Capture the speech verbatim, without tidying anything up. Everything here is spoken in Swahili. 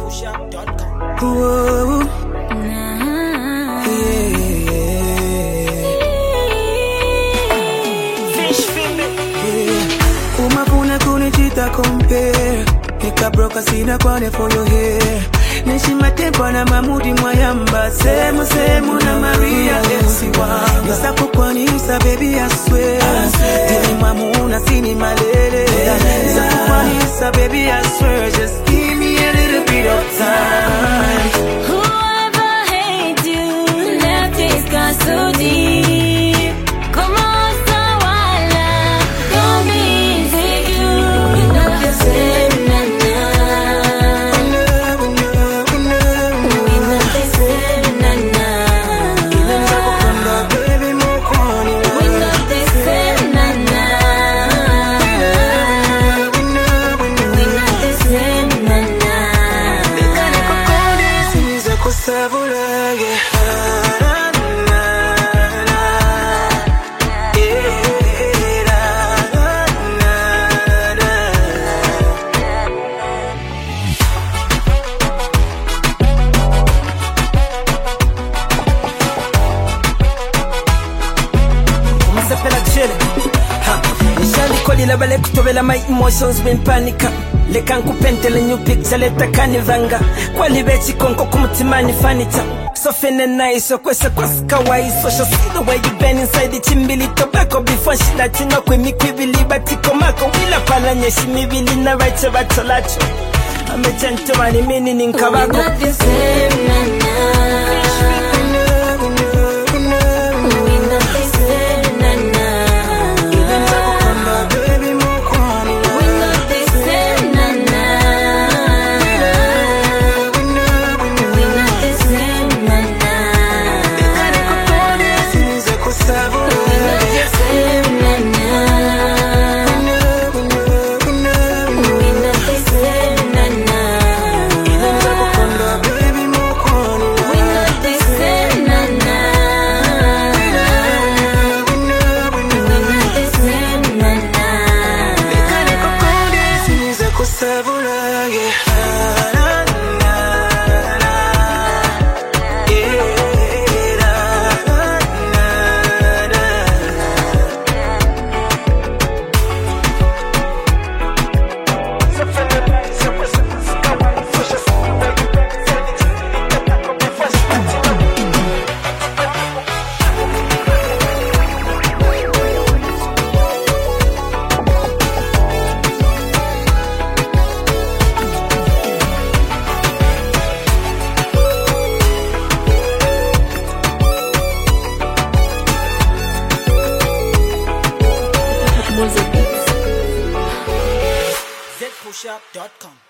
push up dot com. Whoa. Umafuna kunijita compare Nika broka sina kwane for your hair Nishima tempo na mamudi mwayamba Semu semu na Maria F C one Yasa kukwanisa baby I swear Dili mamuna sini malele Yasa kukwanisa baby I swear Just give me a little bit of time. Whoever hates you left his car so deep. Come on, Sawala, don't be insecure. We're not the same, na na. We're not the same, na na. We're not the same, na na. We're not the same, na na. Savula, yeah. Nishalikolila bale kutobela my emotions been panika. Leka nkupentele new picture leta kanivanga. Kwali bechi konko kumutimani fanita. So finna nice, so kwesa kwasa kawaii. So she'll see the way you bend inside the chimbili tobacco. Before she let you know kwe mikwibili batiko mako. Wila pala nyeshi mibili na raiche batolacho. Ame gentle mani mini ninkabako. We're not the same, na na. Z push up dot com.